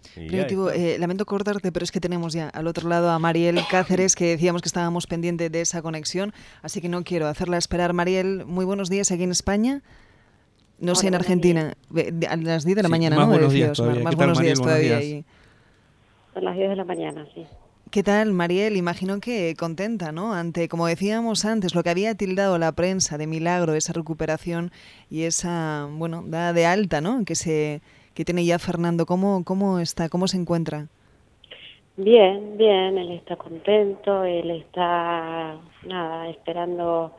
Primitivo, lamento cortarte, pero es que tenemos ya al otro lado a Mariel Cáceres, que decíamos que estábamos pendientes de esa conexión, así que no quiero hacerla esperar. Mariel, muy buenos días aquí en España. No sé, en Argentina, a las 10 de la mañana, más ¿no? buenos Decía días Osmar. todavía. Más ¿Qué tal, buenos Mariel? días Buenos todavía. días. Son las 10 de la mañana, sí. ¿Qué tal, Mariel? Imagino que contenta, ¿no? Ante, como decíamos antes, lo que había tildado la prensa de milagro, esa recuperación y esa, bueno, dada de alta, ¿no? Que tiene ya Fernando. ¿Cómo está? ¿Cómo se encuentra? Bien, bien, él está contento, él está, nada, esperando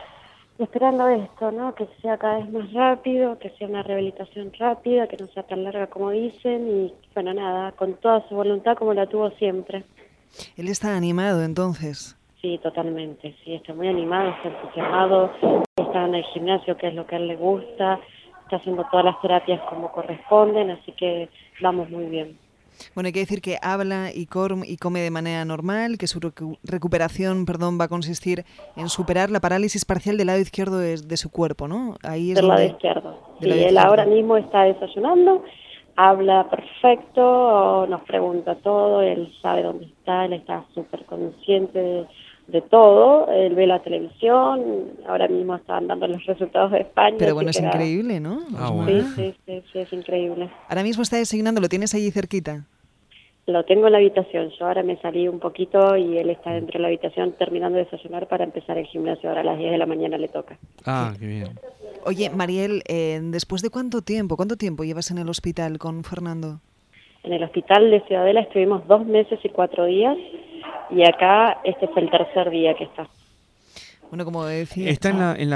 esto, ¿no? Que sea cada vez más rápido, que sea una rehabilitación rápida, que no sea tan larga como dicen y, bueno, nada, con toda su voluntad como la tuvo siempre. Él está animado, entonces. Sí, totalmente, sí, está muy animado, está entusiasmado, está en el gimnasio, que es lo que a él le gusta, está haciendo todas las terapias como corresponden, así que vamos muy bien. Bueno, hay que decir que habla y come de manera normal, que su recuperación, va a consistir en superar la parálisis parcial del lado izquierdo de su cuerpo, ¿no? Ahí es Del lado donde... izquierdo. Del Sí, lado él izquierdo. ahora mismo está desayunando, habla perfecto, nos pregunta todo, él sabe dónde está, él está súper consciente de todo, él ve la televisión, ahora mismo están dando los resultados de España. Pero bueno, así es que nada. increíble, ¿no? Bueno. Sí, es increíble. Ahora mismo está desayunando, ¿lo tienes allí cerquita? Lo tengo en la habitación, yo ahora me salí un poquito y él está dentro de la habitación terminando de desayunar para empezar el gimnasio, ahora a las 10 de la mañana le toca. Ah, qué bien. Oye, Mariel, ¿después de cuánto tiempo llevas en el hospital con Fernando? En el hospital de Ciudadela estuvimos 2 meses y 4 días y acá este fue el tercer día que está. Bueno, como decía... Está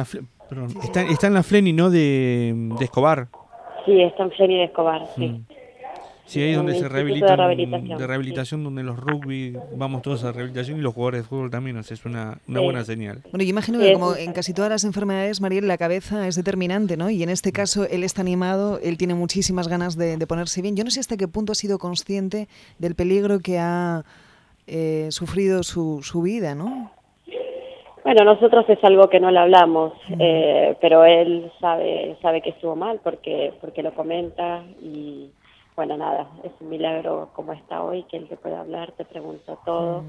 está en la Fleni, ¿no? De Escobar. Sí, está en Fleni de Escobar, sí. Sí, ahí es donde Un se instituto rehabilitan, de rehabilitación, sí. donde los rugby vamos todos a rehabilitación y los jugadores de fútbol también, o sea, es una buena señal. Bueno, yo imagino que como en casi todas las enfermedades, Mariel, la cabeza es determinante, ¿no? Y en este caso él está animado, él tiene muchísimas ganas de ponerse bien. Yo no sé hasta qué punto ha sido consciente del peligro que ha sufrido su vida, ¿no? Bueno, nosotros es algo que no le hablamos, pero él sabe que estuvo mal porque lo comenta y... Bueno, nada, es un milagro como está hoy, que él te puede hablar, te pregunta todo.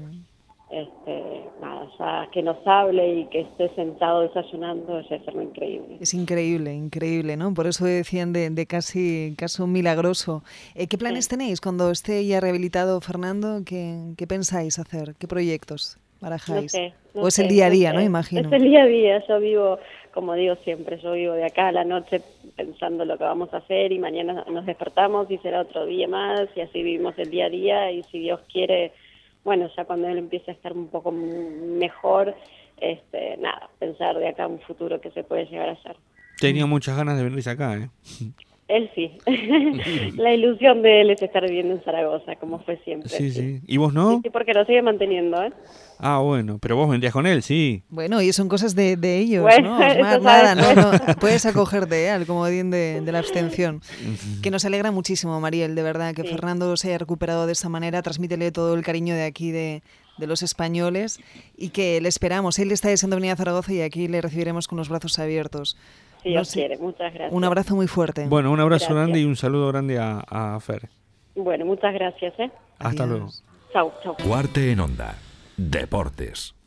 Nada, ya que nos hable y que esté sentado desayunando, ya es algo increíble. Es increíble, ¿no? Por eso decían de casi caso milagroso. ¿Qué planes tenéis cuando esté ya rehabilitado Fernando? ¿Qué pensáis hacer? ¿Qué proyectos barajáis? No es sé, el día a día, ¿no? Imagino. Es el día a día, yo vivo, como digo siempre, yo vivo de acá a la noche pensando lo que vamos a hacer y mañana nos despertamos y será otro día más y así vivimos el día a día y si Dios quiere, bueno, ya cuando él empiece a estar un poco mejor, nada, pensar de acá a un futuro que se puede llegar a hacer. Tenía muchas ganas de venirse acá, ¿eh? Él sí. La ilusión de él es estar viviendo en Zaragoza, como fue siempre. Sí. ¿Y vos no? Sí, porque lo sigue manteniendo, ¿eh? Ah, bueno, pero vos vendrías con él, sí. Bueno, y son cosas de ellos, bueno, ¿no? Osmar, eso nada, sabes. no, puedes acogerte al comodín de la abstención. Que nos alegra muchísimo, Mariel, de verdad, que Sí. Fernando se haya recuperado de esa manera. Transmítele todo el cariño de aquí, de los españoles, y que le esperamos. Él está deseando venir a Zaragoza y aquí le recibiremos con los brazos abiertos. Si Dios quiere, muchas gracias. Un abrazo muy fuerte. Bueno, un abrazo Gracias. grande y un saludo grande a Fer. Bueno, muchas gracias, ¿eh? Hasta luego. Chau, chau. Cuarte en Onda. Deportes.